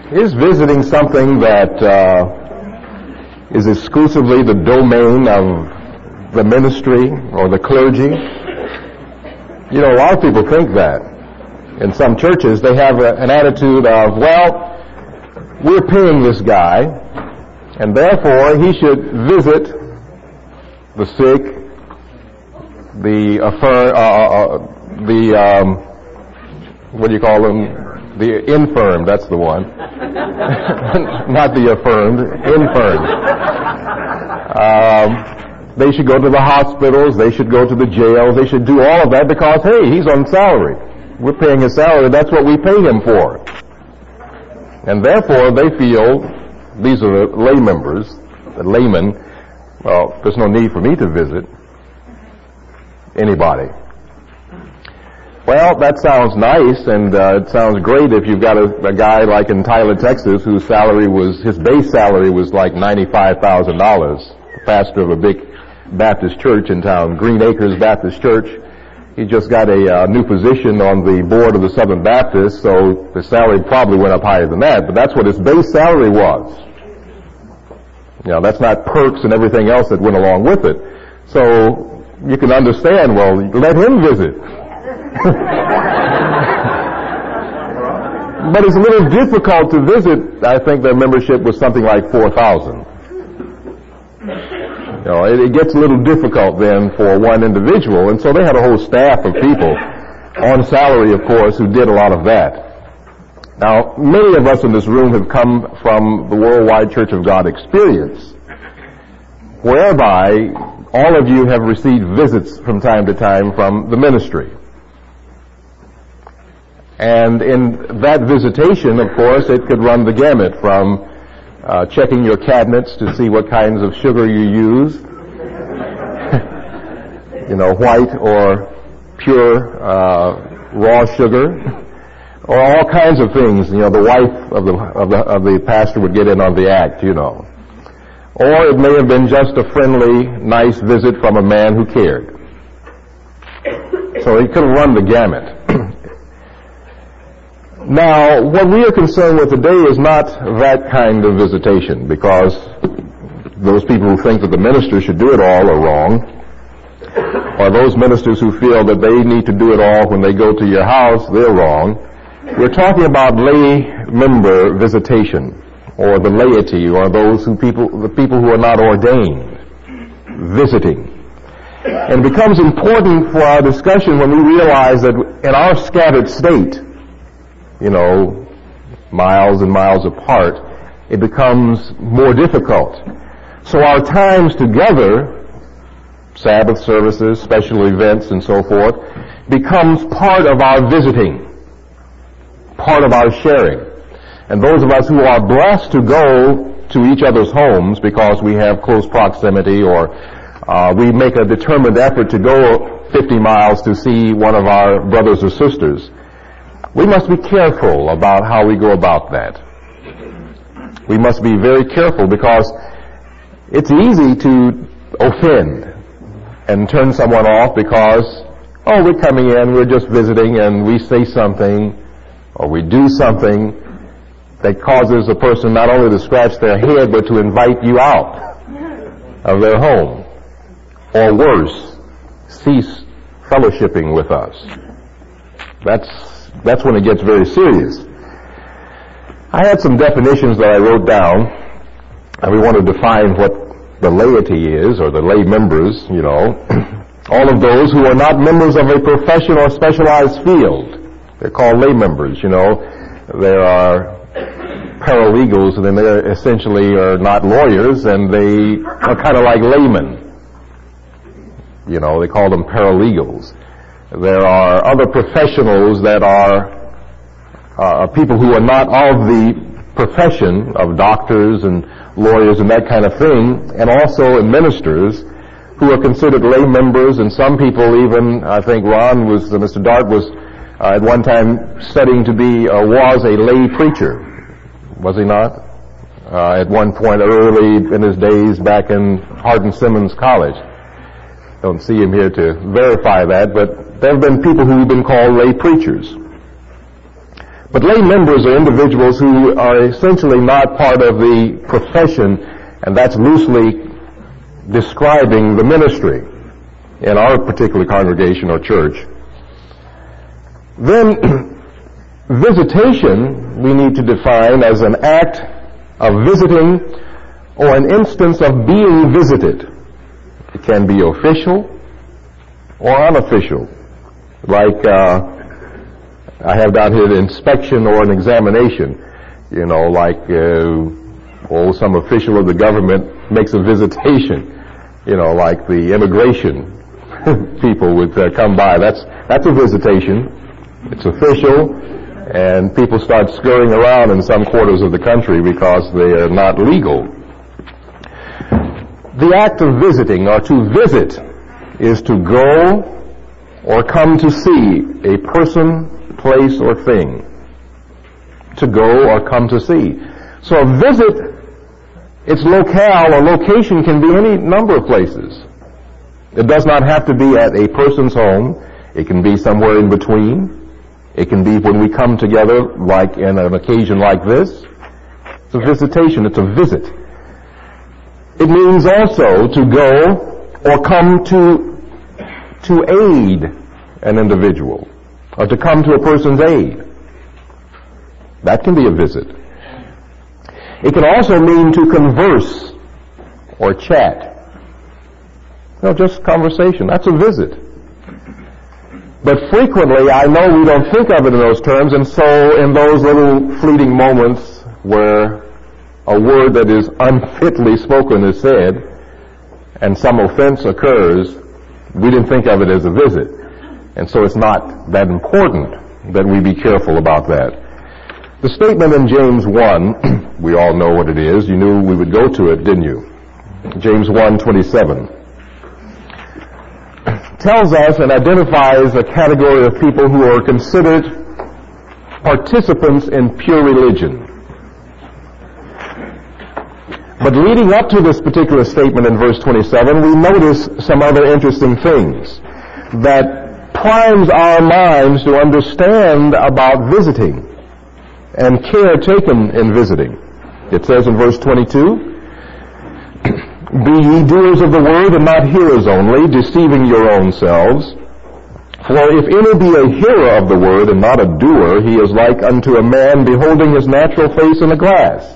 Is visiting something that is exclusively the domain of the ministry or the clergy? You know, a lot of people think that. In some churches, they have an attitude of, well, we're paying this guy, and therefore he should visit the sick, what do you call them? The infirm, that's the one. Not the affirmed, infirm. They should go to the hospitals, they should go to the jails, they should do all of that because, hey, he's on salary. We're paying his salary, that's what we pay him for. And therefore, they feel, these are the lay members, the laymen, well, there's no need for me to visit anybody. Well, that sounds nice, and it sounds great if you've got a guy like in Tyler, Texas, his base salary was like $95,000, the pastor of a big Baptist church in town, Green Acres Baptist Church. He just got a new position on the board of the Southern Baptist, so the salary probably went up higher than that, but that's what his base salary was. You know, that's not perks and everything else that went along with it. So you can understand, well, let him visit. But it's a little difficult to visit. I think their membership was something like 4,000. You know, it gets a little difficult then for one individual, and so they had a whole staff of people on salary, of course, who did a lot of that. Now, many of us in this room have come from the Worldwide Church of God experience, whereby all of you have received visits from time to time from the ministry. And in that visitation, of course, it could run the gamut from checking your cabinets to see what kinds of sugar you use, you know, white or pure raw sugar, or all kinds of things. You know, the wife of the pastor would get in on the act, you know. Or it may have been just a friendly, nice visit from a man who cared. So he could have run the gamut. Now, what we are concerned with today is not that kind of visitation, because those people who think that the minister should do it all are wrong, or those ministers who feel that they need to do it all when they go to your house, they're wrong. We're talking about lay member visitation, or the laity, or the people who are not ordained, visiting. And it becomes important for our discussion when we realize that in our scattered state, you know, miles and miles apart, it becomes more difficult. So our times together, Sabbath services, special events, and so forth, becomes part of our visiting, part of our sharing. And those of us who are blessed to go to each other's homes because we have close proximity, or we make a determined effort to go 50 miles to see one of our brothers or sisters, we must be careful about how we go about that. We must be very careful, because it's easy to offend and turn someone off because, oh, we're coming in, we're just visiting, and we say something or we do something that causes a person not only to scratch their head but to invite you out of their home, or worse, cease fellowshipping with us. That's when it gets very serious. I had some definitions that I wrote down, and we want to define what the laity is, or the lay members, you know. All of those who are not members of a profession or specialized field. They're called lay members, you know. There are paralegals, and then they essentially are not lawyers, and they are kind of like laymen. You know, they call them paralegals. There are other professionals that are people who are not of the profession of doctors and lawyers and that kind of thing, and also ministers who are considered lay members, and some people even, I think Mr. Dart was at one time studying to was a lay preacher. Was he not? At one point early in his days back in Hardin-Simmons College. Don't see him here to verify that, but there have been people who have been called lay preachers. But lay members are individuals who are essentially not part of the profession, and that's loosely describing the ministry in our particular congregation or church. Then visitation we need to define as an act of visiting or an instance of being visited. It can be official or unofficial, like I have down here the inspection or an examination, like some official of the government makes a visitation, like the immigration people would come by. That's a visitation. It's official, and people start scurrying around in some quarters of the country because they are not legal. The act of visiting, or to visit, is to go or come to see a person, place, or thing. To go or come to see. So a visit, its locale or location can be any number of places. It does not have to be at a person's home. It can be somewhere in between. It can be when we come together, like in an occasion like this. It's a visitation. It's a visit. It means also to go or come to aid an individual, or to come to a person's aid. That can be a visit. It can also mean to converse or chat. Just conversation. That's a visit. But frequently, I know we don't think of it in those terms, and so in those little fleeting moments where a word that is unfitly spoken is said, and some offense occurs, we didn't think of it as a visit. And so it's not that important that we be careful about that. The statement in James 1, we all know what it is. You knew we would go to it, didn't you? James 1:27 tells us and identifies a category of people who are considered participants in pure religion. But leading up to this particular statement in verse 27, we notice some other interesting things that primes our minds to understand about visiting and care taken in visiting. It says in verse 22, "Be ye doers of the word and not hearers only, deceiving your own selves. For if any be a hearer of the word and not a doer, he is like unto a man beholding his natural face in a glass.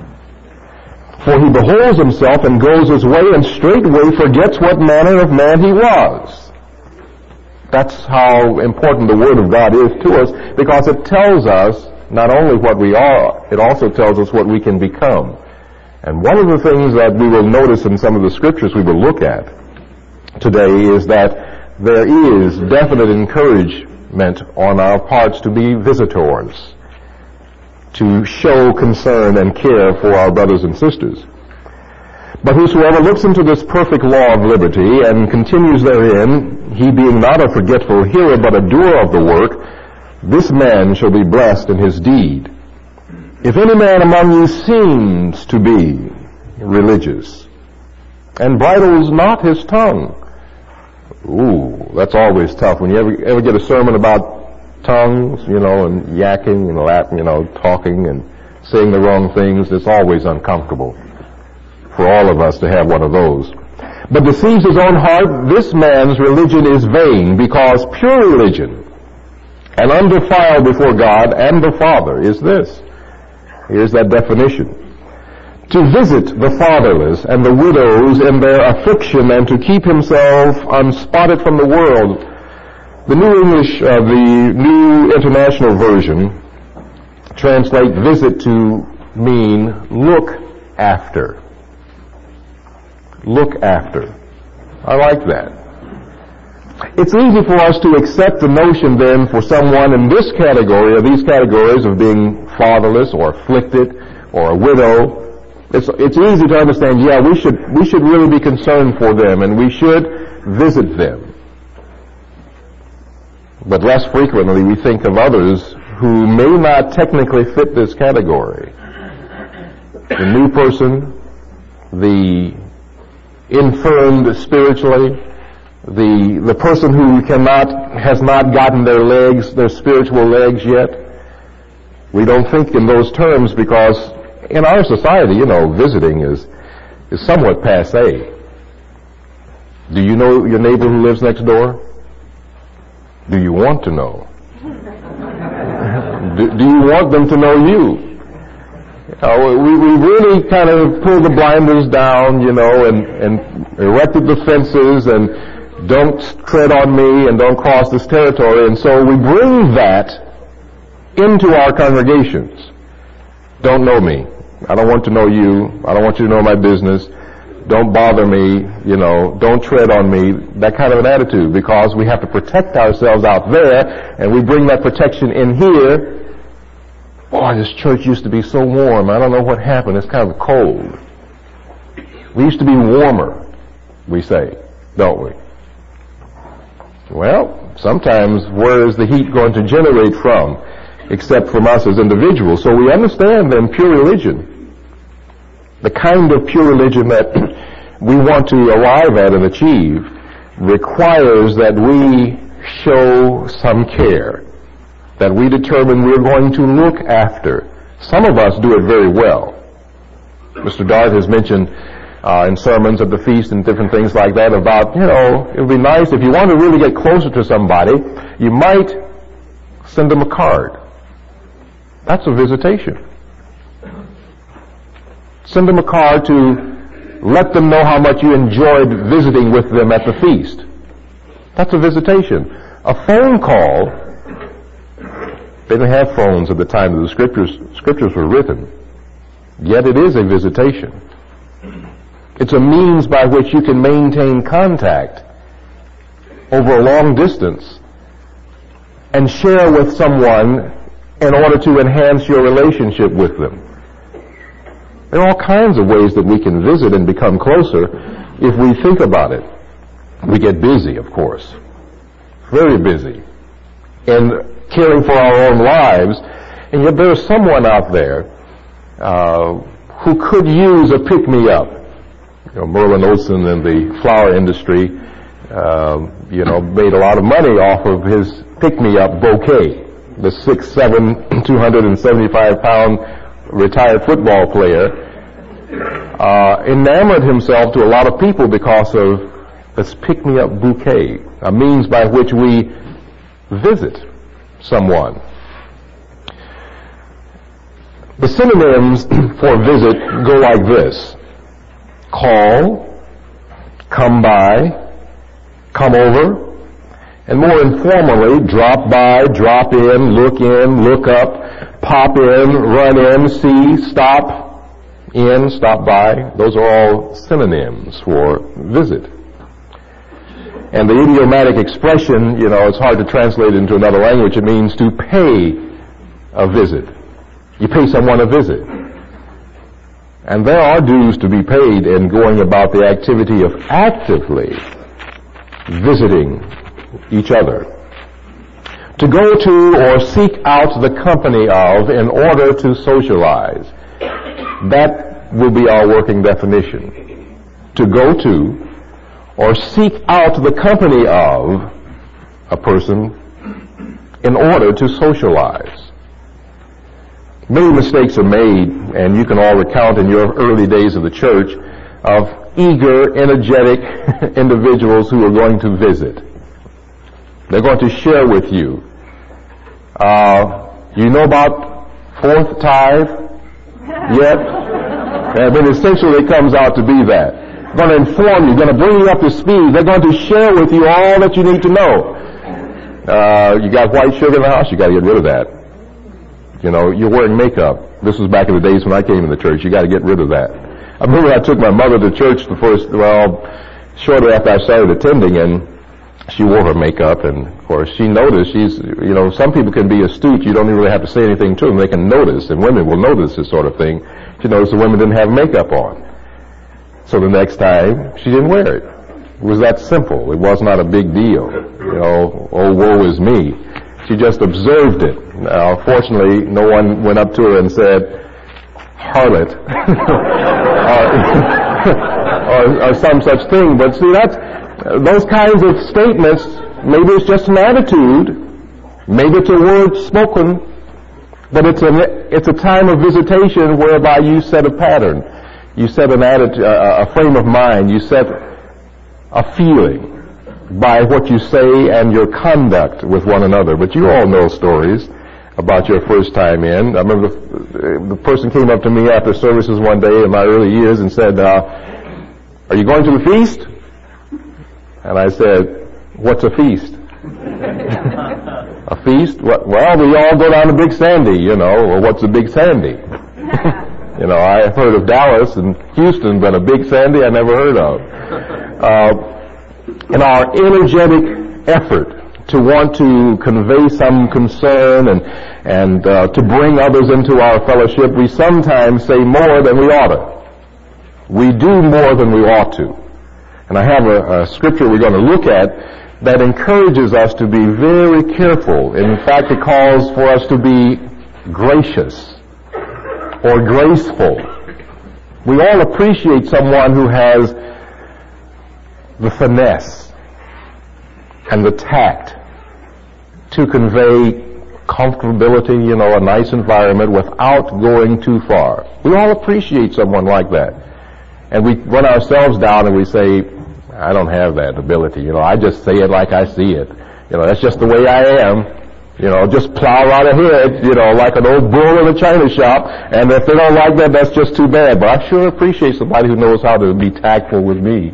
For he beholds himself and goes his way, and straightway forgets what manner of man he was." That's how important the Word of God is to us, because it tells us not only what we are, it also tells us what we can become. And one of the things that we will notice in some of the scriptures we will look at today is that there is definite encouragement on our parts to be visitors, to show concern and care for our brothers and sisters. "But whosoever looks into this perfect law of liberty and continues therein, he being not a forgetful hearer but a doer of the work, this man shall be blessed in his deed. If any man among you seems to be religious and bridles not his tongue." Ooh, that's always tough. When you ever get a sermon about tongues, and yakking and talking and saying the wrong things, it's always uncomfortable for all of us to have one of those. "But deceives his own heart, this man's religion is vain, because pure religion and undefiled before God and the Father is this." Here's that definition: "To visit the fatherless and the widows in their affliction, and to keep himself unspotted from the world." The the New International Version translate visit to mean look after. Look after. I like that. It's easy for us to accept the notion then for someone in this category, or these categories of being fatherless or afflicted or a widow. It's easy to understand, we should really be concerned for them and we should visit them. But less frequently we think of others who may not technically fit this category. The new person, the infirmed spiritually, the person who has not gotten their spiritual legs yet. We don't think in those terms because in our society, visiting is somewhat passé. Do you know your neighbor who lives next door? Do you want to know? Do you want them to know you? We really kind of pull the blinders down, and erected the fences and don't tread on me and don't cross this territory. And so we bring that into our congregations. Don't know me. I don't want to know you. I don't want you to know my business. Don't bother me, don't tread on me, that kind of an attitude, because we have to protect ourselves out there, and we bring that protection in here. Boy, this church used to be so warm. I don't know what happened. It's kind of cold. We used to be warmer, we say, don't we? Well, sometimes where is the heat going to generate from, except from us as individuals? So we understand then pure religion, the kind of pure religion that we want to arrive at and achieve, requires that we show some care, that we determine we're going to look after. Some of us do it very well. Mr. Dart has mentioned in sermons at the feast and different things like that about, it would be nice if you want to really get closer to somebody, you might send them a card. That's a visitation. Send them a card to let them know how much you enjoyed visiting with them at the feast. That's a visitation. A phone call, they didn't have phones at the time that the scriptures were written, yet it is a visitation. It's a means by which you can maintain contact over a long distance and share with someone in order to enhance your relationship with them. There are all kinds of ways that we can visit and become closer if we think about it. We get busy, of course, very busy, in caring for our own lives, and yet there is someone out there who could use a pick-me-up. Merlin Olsen in the flower industry, made a lot of money off of his pick-me-up bouquet. The 6'7", 275-pound retired football player enamored himself to a lot of people because of this pick-me-up bouquet, a means by which we visit someone. The synonyms for visit go like this: call, come by, come over, and more informally, drop by, drop in, look up, pop in, run in, see, stop in, stop by. Those are all synonyms for visit. And the idiomatic expression, it's hard to translate into another language. It means to pay a visit. You pay someone a visit. And there are dues to be paid in going about the activity of actively visiting each other. To go to or seek out the company of in order to socialize. That will be our working definition. To go to or seek out the company of a person in order to socialize. Many mistakes are made, and you can all recount in your early days of the church, of eager, energetic individuals who are going to visit. They're going to share with you. You know about fourth tithe yet? And then essentially it comes out to be that. Going to inform you, going to bring you up to speed. They're going to share with you all that you need to know. You got white sugar in the house, you got to get rid of that. You're wearing makeup. This was back in the days when I came in the church. You got to get rid of that. I remember I took my mother to church shortly after I started attending, and she wore her makeup, and of course she noticed. Some people can be astute. You don't even really have to say anything to them. They can notice, and women will notice this sort of thing. She noticed the women didn't have makeup on. So the next time, she didn't wear it. It was that simple. It was not a big deal. Oh, woe is me. She just observed it. Now, fortunately, no one went up to her and said, harlot, or some such thing. But see, those kinds of statements, maybe it's just an attitude, maybe it's a word spoken, But it's a time of visitation whereby you set a pattern. You set an attitude, a frame of mind. You set a feeling by what you say and your conduct with one another. But you all know stories about your first time in. I remember the person came up to me after services one day in my early years and said, are you going to the feast? And I said, what's a feast? A feast? Well, we all go down to Big Sandy, or what's a Big Sandy? I heard of Dallas and Houston, but a Big Sandy I never heard of. In our energetic effort to want to convey some concern and to bring others into our fellowship, we sometimes say more than we ought to. We do more than we ought to. And I have a scripture we're going to look at that encourages us to be very careful. In fact, it calls for us to be gracious or graceful. We all appreciate someone who has the finesse and the tact to convey comfortability, a nice environment without going too far. We all appreciate someone like that. And we run ourselves down and we say, I don't have that ability. I just say it like I see it. That's just the way I am. Just plow right ahead, like an old bull in a china shop. And if they don't like that, that's just too bad. But I sure appreciate somebody who knows how to be tactful with me.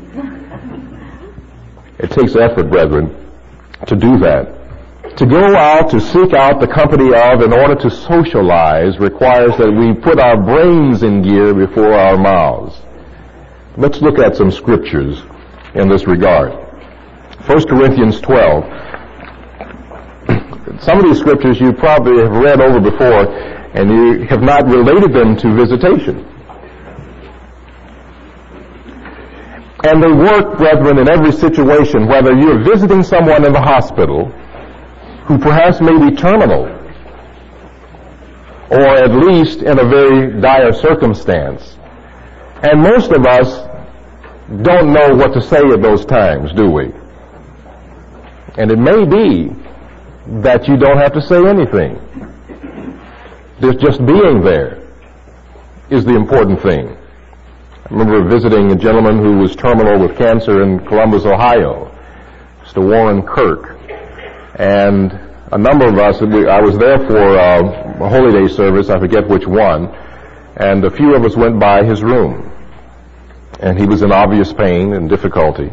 It takes effort, brethren, to do that. To go out, to seek out the company of, in order to socialize, requires that we put our brains in gear before our mouths. Let's look at some scriptures in this regard. 1 Corinthians 12. Some of these scriptures you probably have read over before, and you have not related them to visitation. And they work, brethren, in every situation, whether you're visiting someone in the hospital who perhaps may be terminal, or at least in a very dire circumstance. And most of us don't know what to say at those times, do we? And it may be that you don't have to say anything. Just being there is the important thing. I remember visiting a gentleman who was terminal with cancer in Columbus, Ohio, Mr. Warren Kirk. And a number of us, I was there for a Holy Day service, I forget which one, and a few of us went by his room. And he was in obvious pain and difficulty.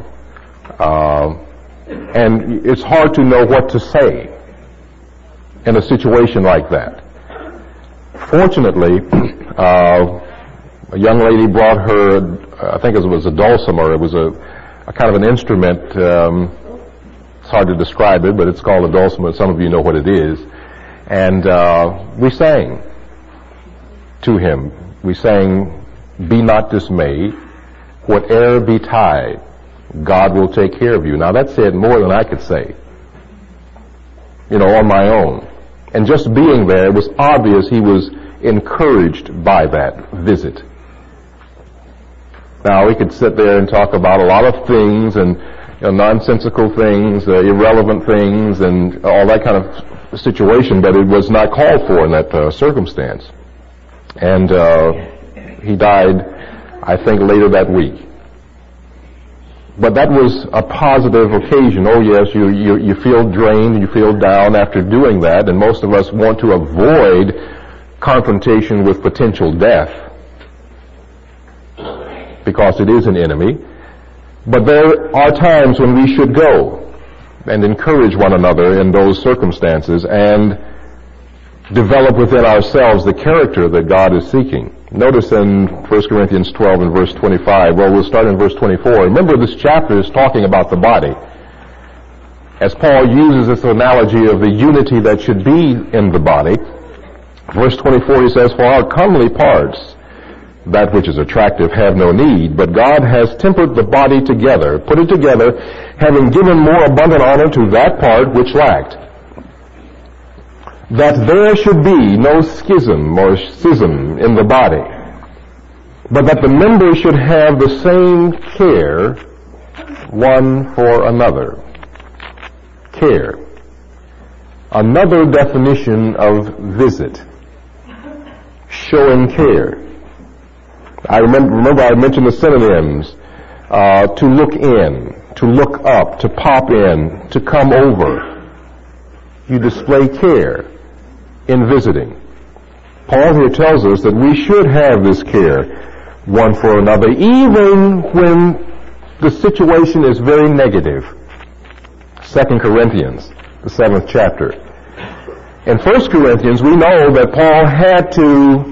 And it's hard to know what to say in a situation like that. Fortunately, a young lady brought her, I think it was a dulcimer. It was a kind of an instrument. It's hard to describe it, but it's called a dulcimer. Some of you know what it is. And we sang to him. We sang, "Be not dismayed. Whate'er betide, God will take care of you." Now that said more than I could say, on my own. And just being there, it was obvious he was encouraged by that visit. Now we could sit there and talk about a lot of things and nonsensical things, irrelevant things, and all that kind of situation, but it was not called for in that circumstance. And he died, I think, later that week. But that was a positive occasion. Oh yes, you feel drained, you feel down after doing that, and most of us want to avoid confrontation with potential death because it is an enemy. But there are times when we should go and encourage one another in those circumstances and develop within ourselves the character that God is seeking. Notice in 1 Corinthians 12 and verse 25, well, we'll start in verse 24. Remember, this chapter is talking about the body. As Paul uses this analogy of the unity that should be in the body, verse 24 he says, "For our comely parts, that which is attractive, have no need, but God has tempered the body together, put it together, having given more abundant honor to that part which lacked, that there should be no schism or schism in the body, but that the members should have the same care one for another." Care. Another definition of visit. showing care. I remember I mentioned the synonyms, to look in, to look up, to pop in, to come over. You display care in visiting. Paul here tells us that we should have this care one for another, even when the situation is very negative. 2 Corinthians, the 7th chapter. In 1 Corinthians, we know that Paul had to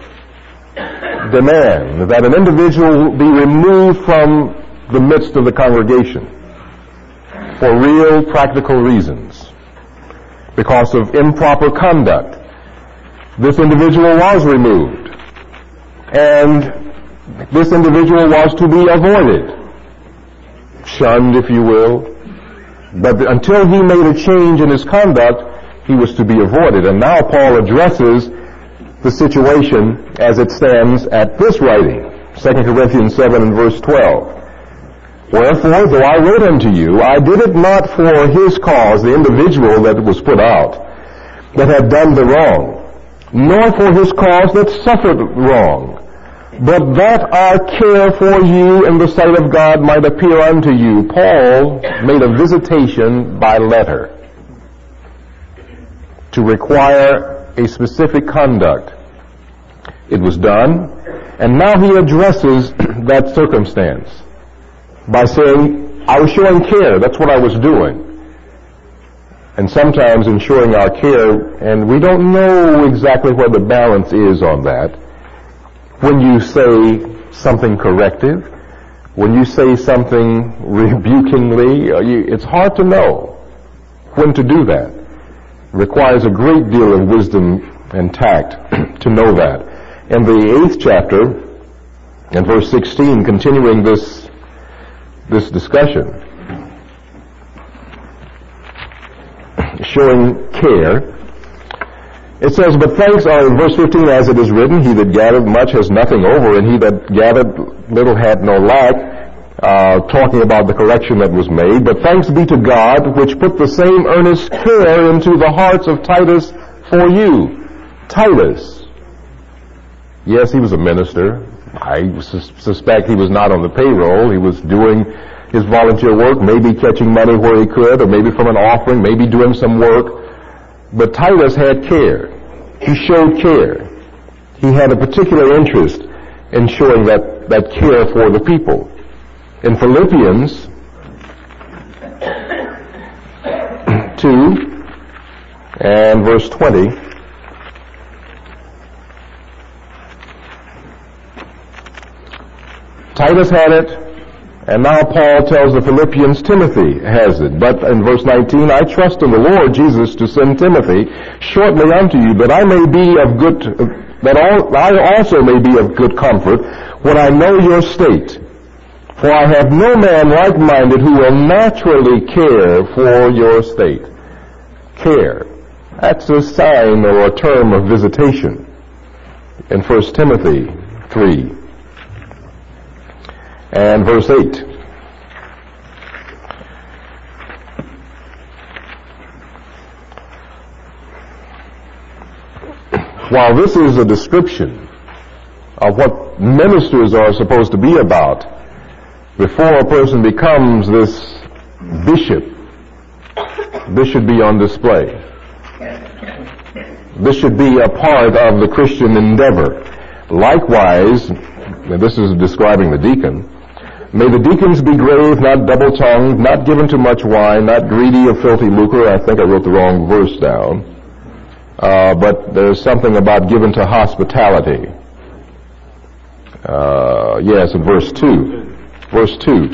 demand that an individual be removed from the midst of the congregation for real practical reasons because of improper conduct. This individual was removed, and this individual was to be avoided, shunned, if you will. But until he made a change in his conduct, he was to be avoided. And now Paul addresses the situation as it stands at this writing, 2 Corinthians 7 and verse 12. Wherefore, though I wrote unto you, I did it not for his cause, the individual that was put out, that had done the wrong, nor for his cause that suffered wrong, but that our care for you in the sight of God might appear unto you. Paul made a visitation by letter to require a specific conduct. It was done, and now he addresses that circumstance by saying, I was showing care, that's what I was doing. And sometimes in showing our care, and we don't know exactly where the balance is on that, when you say something corrective, when you say something rebukingly, it's hard to know when to do that. It requires a great deal of wisdom and tact to know that. In the 8th chapter, in verse 16, continuing this discussion, showing care, it says, but thanks are, in verse 15, as it is written, he that gathered much has nothing over, and he that gathered little had no lack, talking about the correction that was made. But thanks be to God, which put the same earnest care into the hearts of Titus for you. Titus. Yes, he was a minister. I suspect he was not on the payroll. He was doing his volunteer work, maybe catching money where he could, or maybe from an offering, maybe doing some work. But Titus had care. He showed care. He had a particular interest in showing that care for the people. In Philippians 2 and verse 20, Titus had it, and now Paul tells the Philippians Timothy has it. But in verse 19, I trust in the Lord Jesus to send Timothy shortly unto you, that I also may be of good comfort when I know your state. For I have no man like-minded who will naturally care for your state. Care. That's a sign or a term of visitation. In 1 Timothy 3 and verse 8. While this is a description of what ministers are supposed to be about, before a person becomes this bishop, this should be on display. This should be a part of the Christian endeavor. Likewise, and this is describing the deacon, may the deacons be grave, not double-tongued, not given to much wine, not greedy of filthy lucre. I think I wrote the wrong verse down. But there's something about given to hospitality. Yes, in verse 2. Verse 2.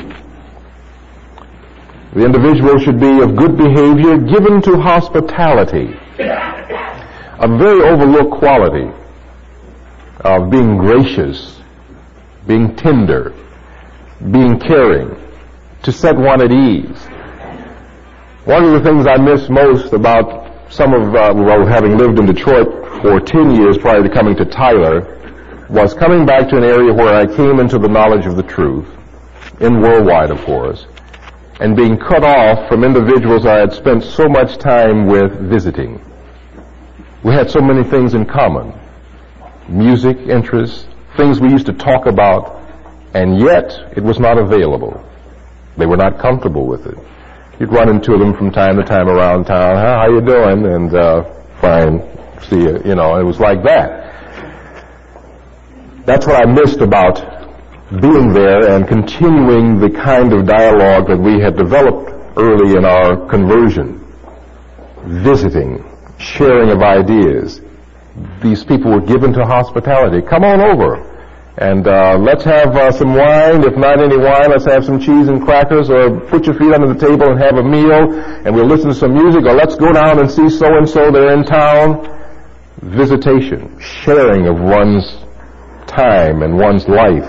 The individual should be of good behavior, given to hospitality. A very overlooked quality of being gracious, being tender, being caring, to set one at ease. One of the things I miss most about having lived in Detroit for 10 years prior to coming to Tyler, was coming back to an area where I came into the knowledge of the truth, in worldwide, of course, and being cut off from individuals I had spent so much time with visiting. We had so many things in common. music interests, things we used to talk about, and yet it was not available. They were not comfortable with it. You'd run into them from time to time around town. How you doing? And fine, see you. You know, it was like that. That's what I missed about being there and continuing the kind of dialogue that we had developed early in our conversion. Visiting, sharing of ideas. These people were given to hospitality. Come on over. And let's have some wine. If not any wine, let's have some cheese and crackers, or put your feet under the table and have a meal, and we'll listen to some music, or let's go down and see so-and-so, they're in town. Visitation, sharing of one's time and one's life.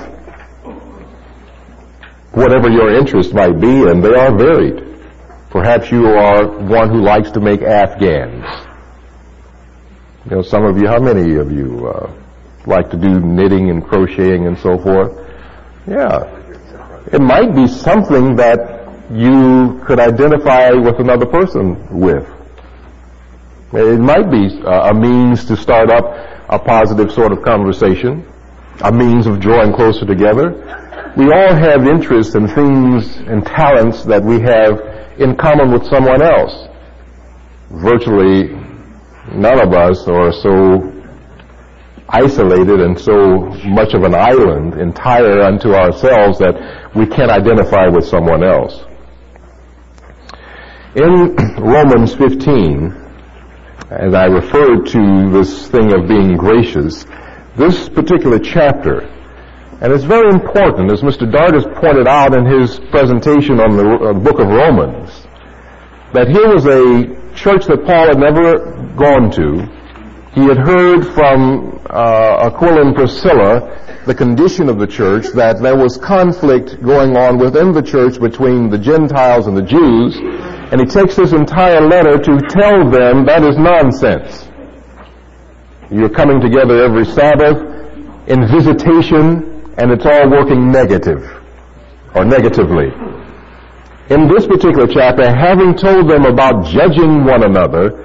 Whatever your interest might be, and they are varied. Perhaps you are one who likes to make Afghans. You know, some of you, how many of you like to do knitting and crocheting and so forth? Yeah. It might be something that you could identify with another person with. It might be a means to start up a positive sort of conversation, a means of drawing closer together. We all have interests and things and talents that we have in common with someone else. Virtually none of us are so isolated and so much of an island, entire unto ourselves, that we can't identify with someone else. In Romans 15, as I referred to this thing of being gracious, this particular chapter, and it's very important, as Mr. Dart has pointed out in his presentation on the book of Romans, that here was a church that Paul had never gone to. He had heard from Aquila and Priscilla the condition of the church, that there was conflict going on within the church between the Gentiles and the Jews, and he takes this entire letter to tell them that is nonsense. You're coming together every Sabbath in visitation, and it's all working negative, or negatively. In this particular chapter, having told them about judging one another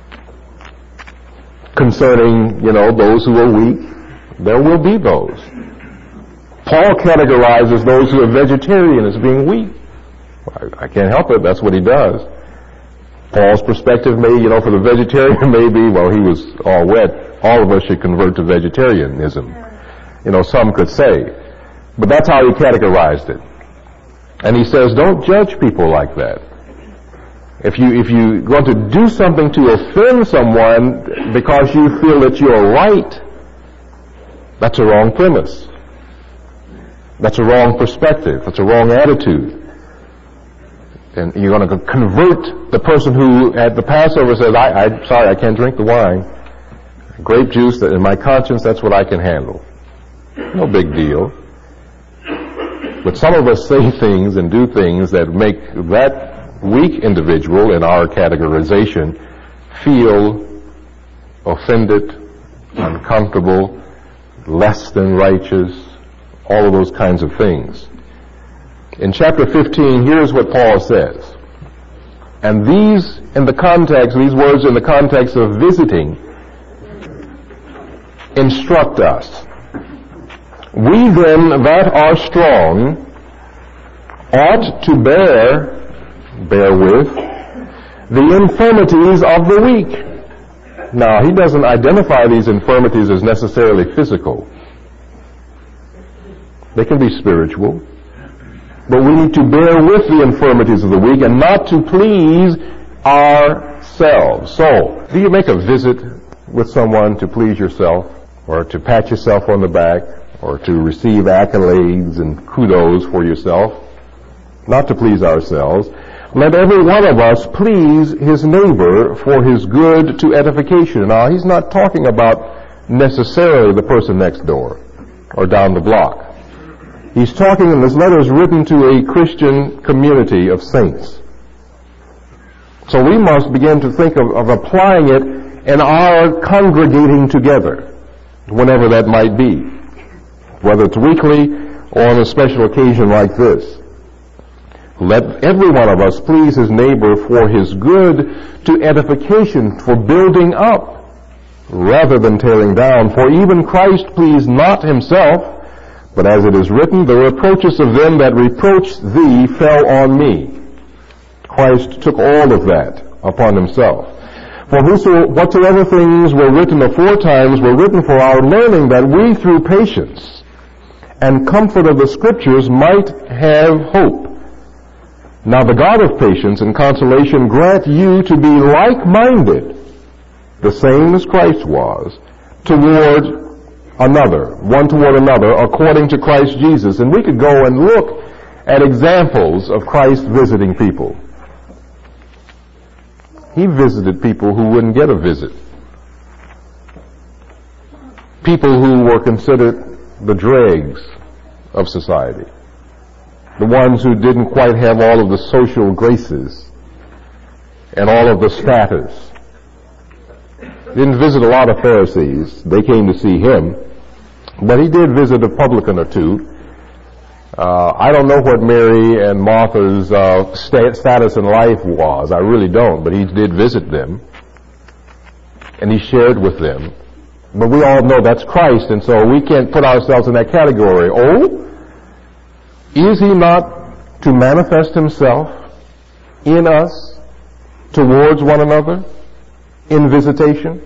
concerning, those who are weak, there will be those. Paul categorizes those who are vegetarian as being weak. I can't help it. That's what he does. Paul's perspective may, for the vegetarian may be, well, he was all wet. All of us should convert to vegetarianism. Some could say. But that's how he categorized it. And he says, don't judge people like that. If you want to do something to offend someone because you feel that you're right, that's a wrong premise. That's a wrong perspective. That's a wrong attitude. And you're going to convert the person who at the Passover says, I'm sorry, I can't drink the wine. Grape juice, in my conscience, that's what I can handle. No big deal. But some of us say things and do things that make that weak individual in our categorization feel offended, uncomfortable, less than righteous, all of those kinds of things. In chapter 15, here's what Paul says. And these words in the context of visiting, instruct us. We then that are strong ought to bear with the infirmities of the weak. Now, he doesn't identify these infirmities as necessarily physical. They can be spiritual. But we need to bear with the infirmities of the weak and not to please ourselves. So, do you make a visit with someone to please yourself, or to pat yourself on the back, or to receive accolades and kudos for yourself? Not to please ourselves. Let every one of us please his neighbor for his good to edification. Now, he's not talking about necessarily the person next door or down the block. He's talking, and this letter is written to a Christian community of saints. So we must begin to think of applying it in our congregating together, whenever that might be, whether it's weekly or on a special occasion like this. Let every one of us please his neighbor for his good to edification, for building up. rather than tearing down. For even Christ pleased not himself, but as it is written, the reproaches of them that reproached thee fell on me. Christ took all of that upon himself. For whatsoever things were written aforetimes were written for our learning, that we through patience and comfort of the Scriptures might have hope. Now the God of patience and consolation grant you to be like-minded, the same as Christ was, toward another, one toward another, according to Christ Jesus. And we could go and look at examples of Christ visiting people. He visited people who wouldn't get a visit. People who were considered the dregs of society. The ones who didn't quite have all of the social graces and all of the status. Didn't visit a lot of Pharisees. They came to see him. But he did visit a publican or two. I don't know what Mary and Martha's status in life was. I really don't. But he did visit them. And he shared with them. But we all know that's Christ, and so we can't put ourselves in that category. Oh, is he not to manifest himself in us towards one another in visitation?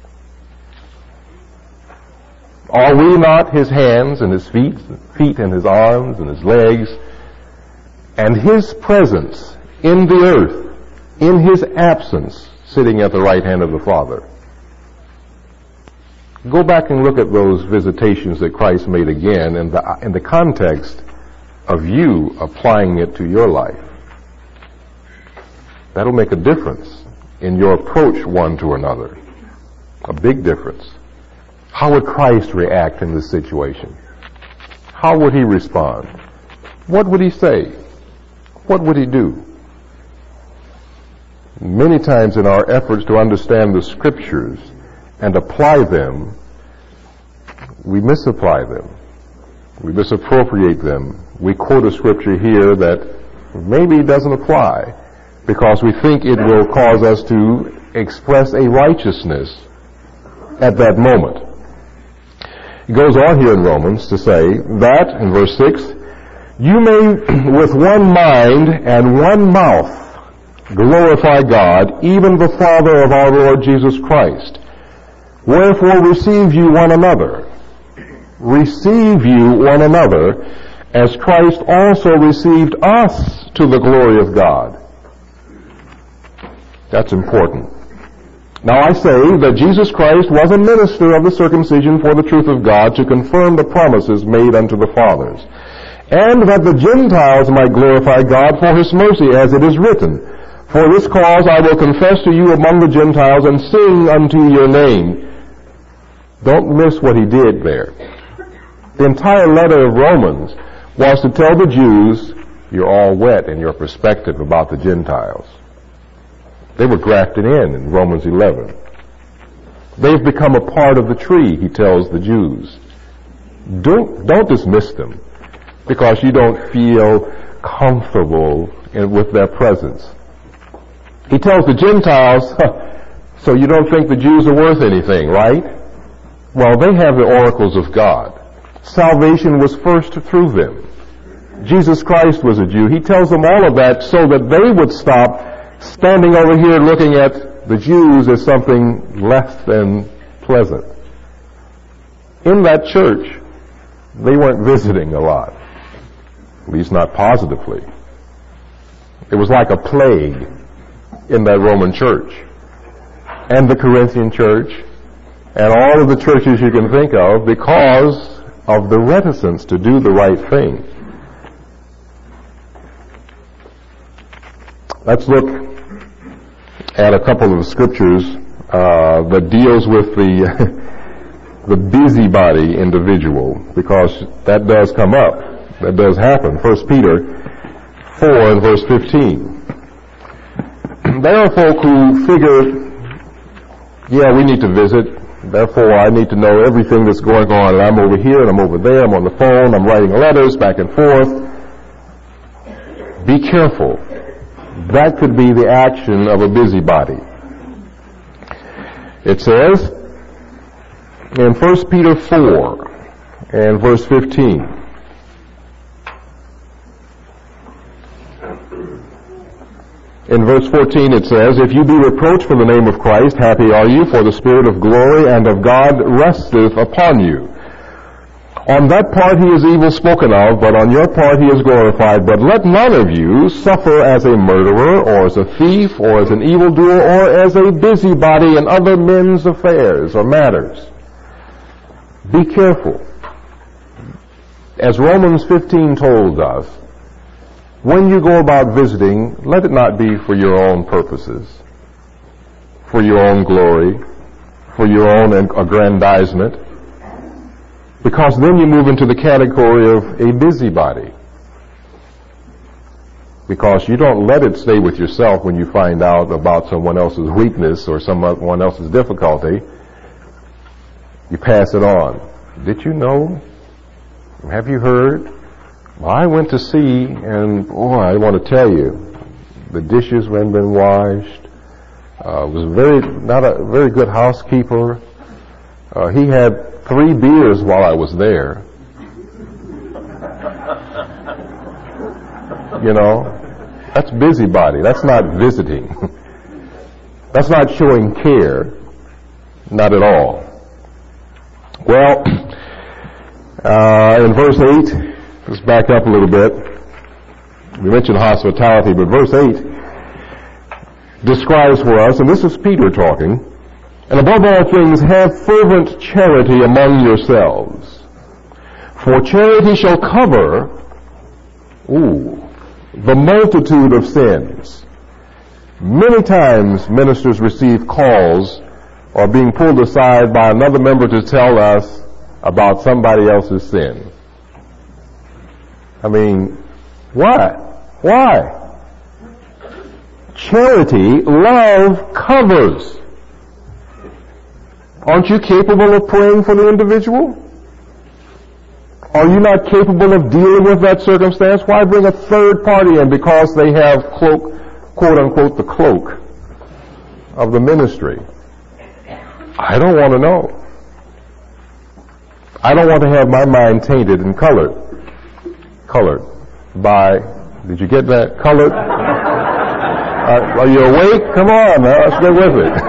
Are we not his hands and his feet and his arms and his legs, and his presence in the earth, in his absence, sitting at the right hand of the Father? Go back and look at those visitations that Christ made again in the context of you applying it to your life. That'll make a difference in your approach one to another. A big difference. How would Christ react in this situation? How would he respond? What would he say? What would he do? Many times in our efforts to understand the Scriptures and apply them, we misapply them. We misappropriate them. We quote a Scripture here that maybe doesn't apply because we think it will cause us to express a righteousness at that moment. It goes on here in Romans to say that, in verse 6, you may with one mind and one mouth glorify God, even the Father of our Lord Jesus Christ. Wherefore receive you one another. Receive you one another, as Christ also received us to the glory of God. That's important. Now I say that Jesus Christ was a minister of the circumcision for the truth of God, to confirm the promises made unto the fathers, and that the Gentiles might glorify God for his mercy, as it is written, for this cause I will confess to you among the Gentiles, and sing unto your name. Don't miss what he did there. The entire letter of Romans was to tell the Jews, you're all wet in your perspective about the Gentiles. They were grafted in Romans 11. They've become a part of the tree, he tells the Jews. Don't dismiss them because you don't feel comfortable with their presence. He tells the Gentiles, so you don't think the Jews are worth anything, right? Well, they have the oracles of God. Salvation was first through them. Jesus Christ was a Jew. He tells them all of that so that they would stop standing over here looking at the Jews as something less than pleasant. In that church, they weren't visiting a lot, at least not positively. It was like a plague in that Roman church and the Corinthian church and all of the churches you can think of, because of the reticence to do the right thing. Let's look at a couple of scriptures that deals with the busybody individual, because that does come up. That does happen. 1 Peter 4 and verse 15. There are folk who figure, yeah, we need to visit, therefore I need to know everything that's going on, and I'm over here and I'm over there, I'm on the phone, I'm writing letters back and forth. Be careful. That could be the action of a busybody. It says, in 1 Peter 4 and verse 15. In verse 14 it says, "If you be reproached for the name of Christ, happy are you, for the Spirit of glory and of God resteth upon you. On that part he is evil spoken of, but on your part he is glorified. But let none of you suffer as a murderer, or as a thief, or as an evildoer, or as a busybody in other men's affairs or matters." Be careful. As Romans 15 told us, when you go about visiting, let it not be for your own purposes, for your own glory, for your own aggrandizement, because then you move into the category of a busybody. Because you don't let it stay with yourself when you find out about someone else's weakness or someone else's difficulty. You pass it on. Did you know? Have you heard? Well, I went to see, and boy, I want to tell you, the dishes hadn't been washed. Was not a very good housekeeper. He had 3 beers while I was there. You know, that's busybody. That's not visiting. That's not showing care. Not at all. Well, in verse 8, let's back up a little bit. We mentioned hospitality, but verse 8 describes for us, and this is Peter talking, "And above all things, have fervent charity among yourselves. For charity shall cover the multitude of sins." Many times ministers receive calls or being pulled aside by another member to tell us about somebody else's sin. I mean, what? Why? Charity, love covers. Aren't you capable of praying for the individual? Are you not capable of dealing with that circumstance? Why bring a third party in because they have, quote unquote, the cloak of the ministry? I don't want to know. I don't want to have my mind tainted and colored by, did you get that? Colored? Are you awake? Come on, let's get with it.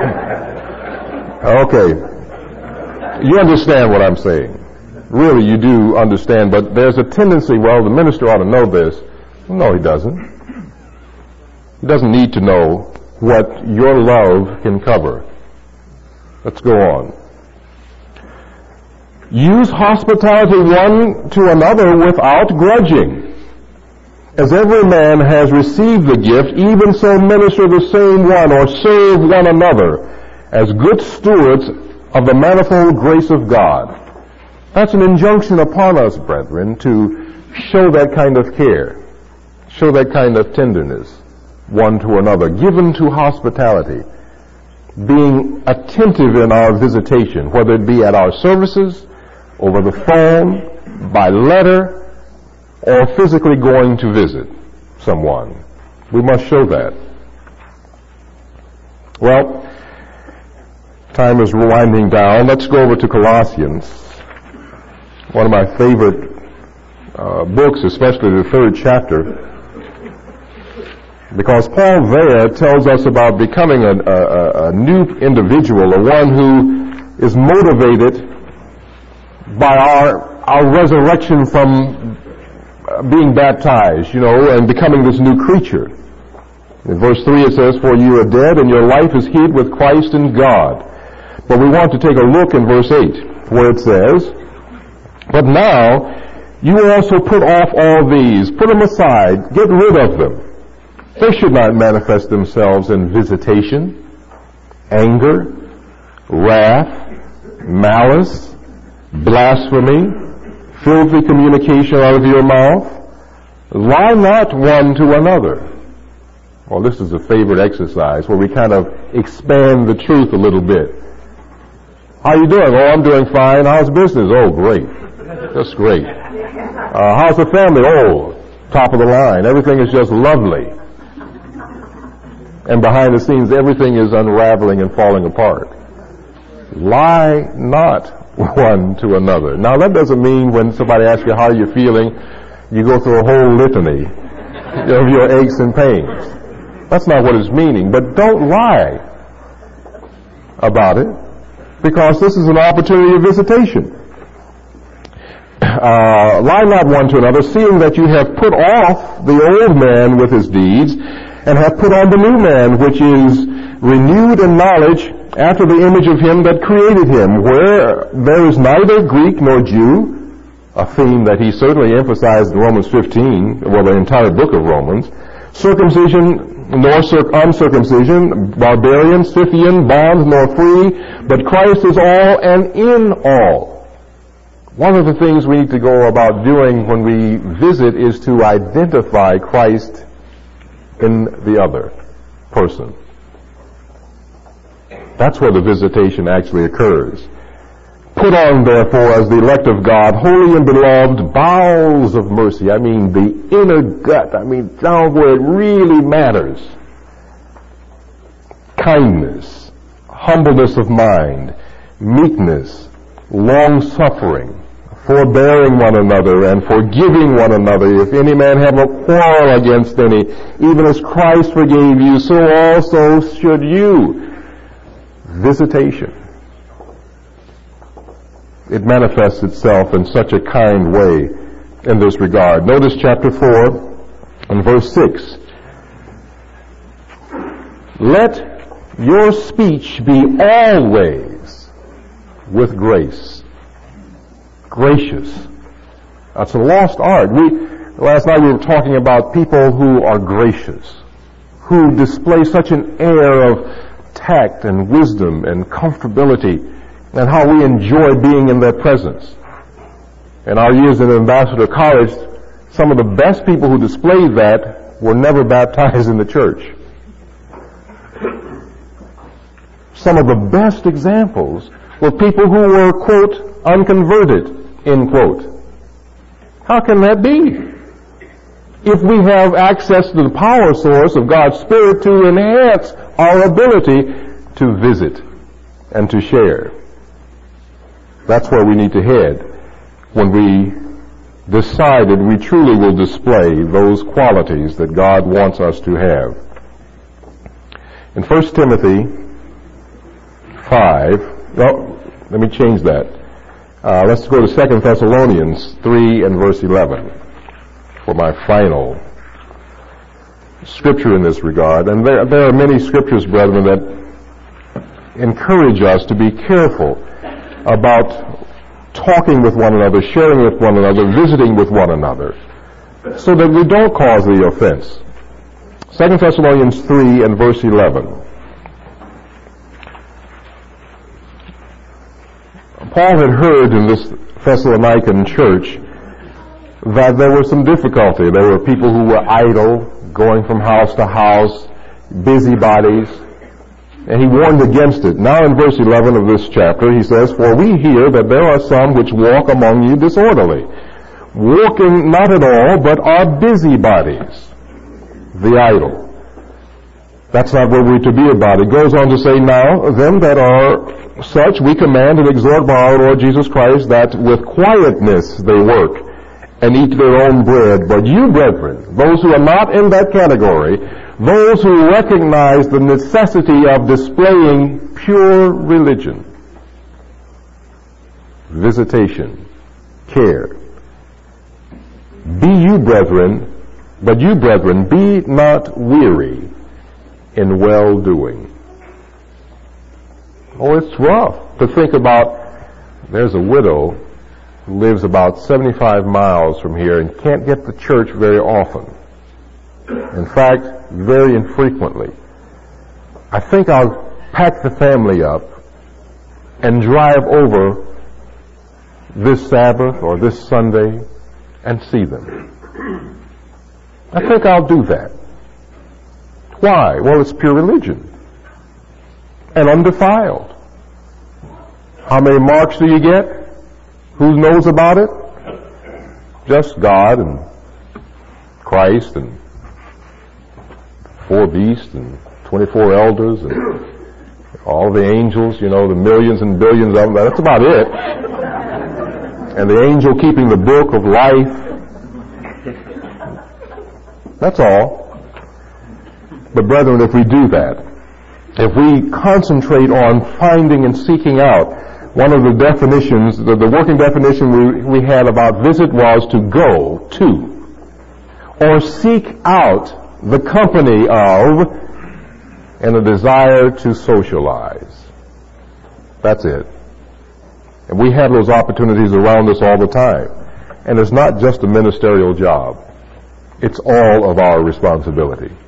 Okay. You understand what I'm saying. Really, you do understand, but there's a tendency, well, the minister ought to know this. No, he doesn't. He doesn't need to know what your love can cover. Let's go on. Use hospitality one to another without grudging. As every man has received the gift, even so minister the same one, or serve one another as good stewards of the manifold grace of God. That's an injunction upon us, brethren, to show that kind of care, show that kind of tenderness one to another, given to hospitality, being attentive in our visitation, whether it be at our services, over the phone, by letter, or physically going to visit someone. We must show that. Well, time is winding down. Let's go over to Colossians, one of my favorite books, especially the 3rd chapter, because Paul there tells us about becoming a new individual, a one who is motivated by our resurrection from being baptized, and becoming this new creature. In verse 3 it says, "For you are dead, and your life is hid with Christ in God." But we want to take a look in verse 8, where it says, "But now you also put off all these, put them aside, get rid of them. They should not manifest themselves in visitation, anger, wrath, malice, blasphemy, filthy communication out of your mouth. Lie not one to another." Well, this is a favorite exercise where we kind of expand the truth a little bit. How you doing? Oh, I'm doing fine. How's business? Oh, great. Just great. How's the family? Oh, top of the line. Everything is just lovely. And behind the scenes, everything is unraveling and falling apart. Lie not one to another. Now, that doesn't mean when somebody asks you how you're feeling, you go through a whole litany of your aches and pains. That's not what it's meaning. But don't lie about it, because this is an opportunity of visitation. Lie not one to another, seeing that you have put off the old man with his deeds, and have put on the new man, which is renewed in knowledge after the image of him that created him, where there is neither Greek nor Jew, a theme that he certainly emphasized in Romans 15, well, the entire book of Romans, circumcision nor uncircumcision, barbarian, Scythian, bond nor free, but Christ is all and in all. One of the things we need to go about doing when we visit is to identify Christ in the other person. That's where the visitation actually occurs. Put on, therefore, as the elect of God, holy and beloved, bowels of mercy. I mean, the inner gut. I mean, down where it really matters. Kindness, humbleness of mind, meekness, long-suffering, forbearing one another, and forgiving one another. If any man have a quarrel against any, even as Christ forgave you, so also should you. Visitation. It manifests itself in such a kind way in this regard. Notice chapter 4 and verse 6. Let your speech be always with grace. Gracious. That's a lost art. Last night we were talking about people who are gracious, who display such an air of tact and wisdom and comfortability, and how we enjoy being in their presence. In our years in Ambassador College, some of the best people who displayed that were never baptized in the church. Some of the best examples were people who were, quote, unconverted, end quote. How can that be? If we have access to the power source of God's Spirit to enhance our ability to visit and to share. That's where we need to head when we decided we truly will display those qualities that God wants us to have. In 1 Timothy 5, let me change that. Let's go to 2 Thessalonians 3 and verse 11 for my final scripture in this regard. And there are many scriptures, brethren, that encourage us to be careful about talking with one another, sharing with one another, visiting with one another, so that we don't cause the offense. 2 Thessalonians 3 and verse 11. Paul had heard in this Thessalonican church that there was some difficulty. There were people who were idle, going from house to house, busybodies, and he warned against it. Now in verse 11 of this chapter, he says, For we hear that there are some which walk among you disorderly, walking not at all, but are busybodies, the idle. That's not what we're to be about. It goes on to say, Now, them that are such we command and exhort by our Lord Jesus Christ, that with quietness they work, and eat their own bread. But you, brethren, those who are not in that category, those who recognize the necessity of displaying pure religion, visitation, care, but you, brethren, be not weary in well-doing. Oh, it's rough to think about. There's a widow who lives about 75 miles from here and can't get to church very often. In fact, very infrequently. I think I'll pack the family up and drive over this Sabbath or this Sunday and see them. I think I'll do that. Why? Well, it's pure religion and undefiled. How many marks do you get? Who knows about it? Just God and Christ and 4 beasts and 24 elders and all the angels, the millions and billions of them. That's about it. and the angel keeping the book of life. That's all. But brethren, if we do that, if we concentrate on finding and seeking out, one of the definitions, the working definition we had about visit was to go to, or seek out the company of, and a desire to socialize. That's it. And we have those opportunities around us all the time. And it's not just a ministerial job. It's all of our responsibility.